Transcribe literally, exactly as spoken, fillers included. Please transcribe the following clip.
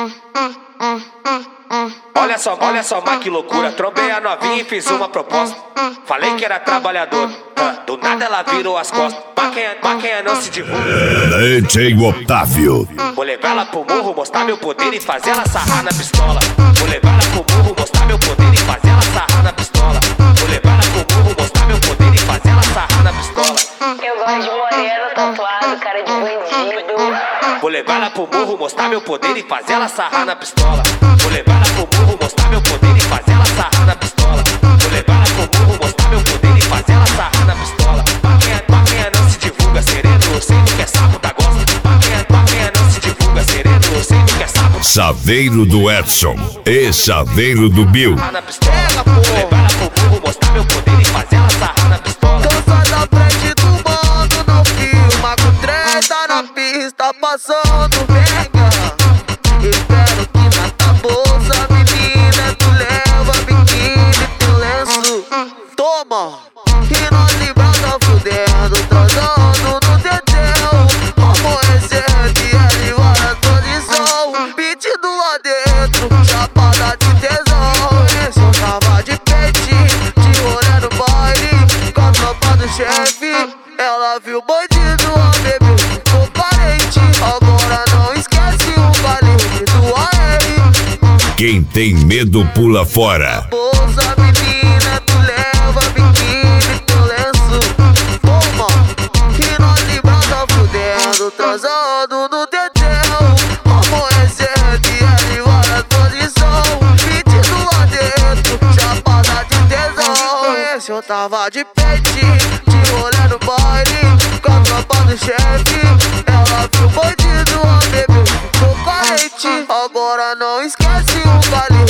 Olha só, olha só, mas que loucura. Trombei a novinha e fiz uma proposta. Falei que era trabalhador, do nada ela virou as costas. Pra quem, pra quem não se divulga, D J Otávio. vou levar ela pro morro, mostrar meu poder e fazer ela sarrar na pistola. Vou levar ela pro morro, mostrar meu poder e fazer ela sarrar na pistola. Vou levar ela pro morro, mostrar meu poder e fazer ela sarrar na pistola. Eu gosto de moreno, tatuado, cara de bandido. Vou levar ela pro morro, mostrar meu poder e fazer ela sarrar na pistola. Vou levar ela pro morro, mostrar meu poder e fazer ela sarrar na pistola. Vou levar ela pro morro, mostrar meu poder e fazer ela sarrar na pistola. Pra quem é, pra quem é não se divulga sereno, eu sei do que é sapo da gosta. Pra quem é, pra quem é não se divulga sereno, eu sei do que é sapo. Chaveiro do Edson e Chaveiro do Bill. Na pistola. Vou levar ela pro morro, mostrar meu poder e fazer ela sarrar na pistola. Então sai da frente do mano, não filma com treta na pista, passando venga. Espero que na tua bolsa, menina, tu leva biquíni e teu lenço. Toma, e nós librada fudendo, transando no dedéu. Como recebe, ele vai na posição, pedido lá dentro, chapada de tesão. Esse eu tava de peitinho, de rolê no baile, com a tropa do chefe. Ela viu o bandido, a bebê ficou parente. Agora não esquece o baile do A R. Quem tem medo pula fora. Bolsa, menina, tu leva biquíni e teu lenço. Toma, e nós librada fudendo, transando no dedéu. Amanhecendo e ele vai na posição, pedido lá dentro, chapada de tesão. Esse eu tava de peitinho, de rolê no baile, com a tropa do chefe. Ela viu o bandido, a bebê ficou carente. Agora não esquece o baile